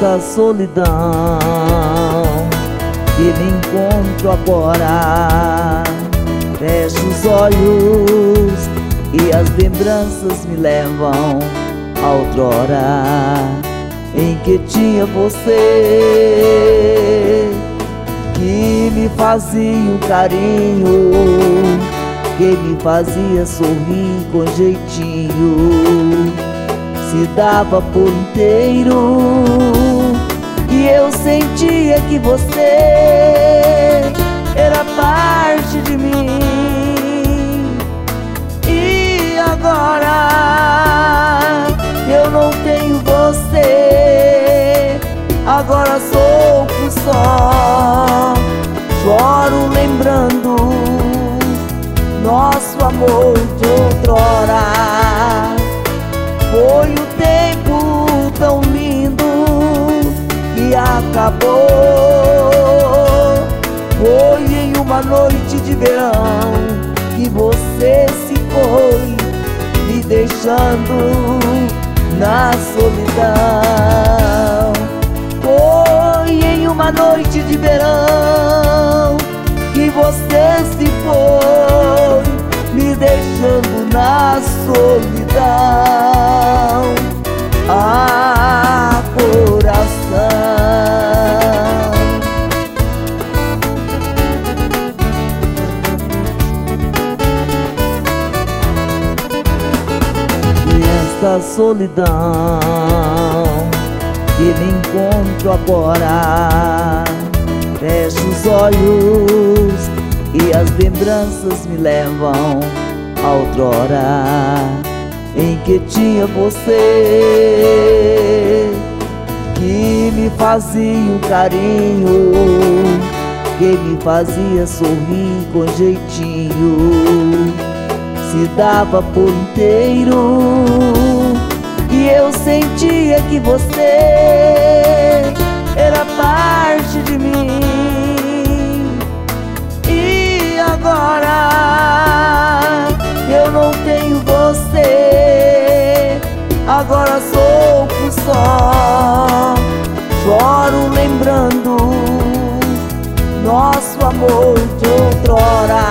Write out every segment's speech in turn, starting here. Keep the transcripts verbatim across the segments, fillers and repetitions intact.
Nesta solidão que me encontro agora, fecho os olhos e as lembranças me levam a outrora em que tinha você, que me fazia um carinho, que me fazia sorrir com jeitinho, se dava por inteiro, e eu sentia que você era parte de mim. E agora eu não tenho você, agora sofro só, choro lembrando nosso amor de outrora. Foi o tempo tão lindo que acabou, foi em uma noite de verão que você se foi, me deixando na solidão. Foi em uma noite de verão que você se foi, me deixando na solidão. Ah, coração. Nesta solidão que me encontro agora, fecho os olhos e as lembranças me levam a outrora em que tinha você, que me fazia um carinho, que me fazia sorrir com jeitinho, se dava por inteiro, e eu sentia que você era parte de mim. E agora eu não tenho você, agora sofro só, choro lembrando nosso amor de outrora.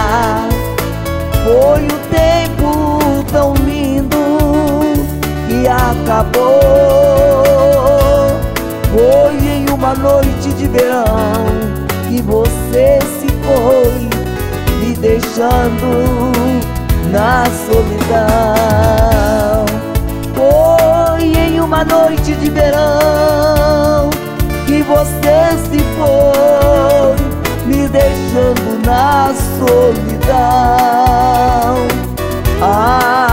Foi o tempo tão lindo que acabou, foi em uma noite de verão que você se foi, me deixando na solidão. Foi em uma noite de verão que você se foi, me deixando na solidão. Ah,